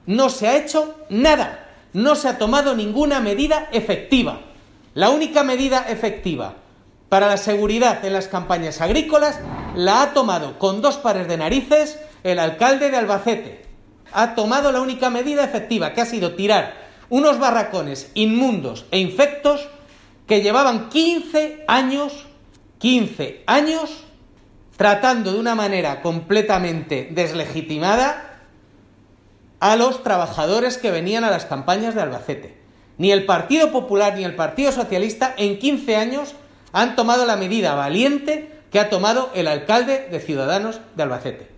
no se ha hecho nada, no se ha tomado ninguna medida efectiva. La única medida efectiva para la seguridad en las campañas agrícolas la ha tomado con 2 pares de narices el alcalde de Albacete. Ha tomado la única medida efectiva, que ha sido tirar unos barracones inmundos e infectos que llevaban 15 años tratando de una manera completamente deslegitimada a los trabajadores que venían a las campañas de Albacete. Ni el Partido Popular ni el Partido Socialista en 15 años han tomado la medida valiente que ha tomado el alcalde de Ciudadanos de Albacete.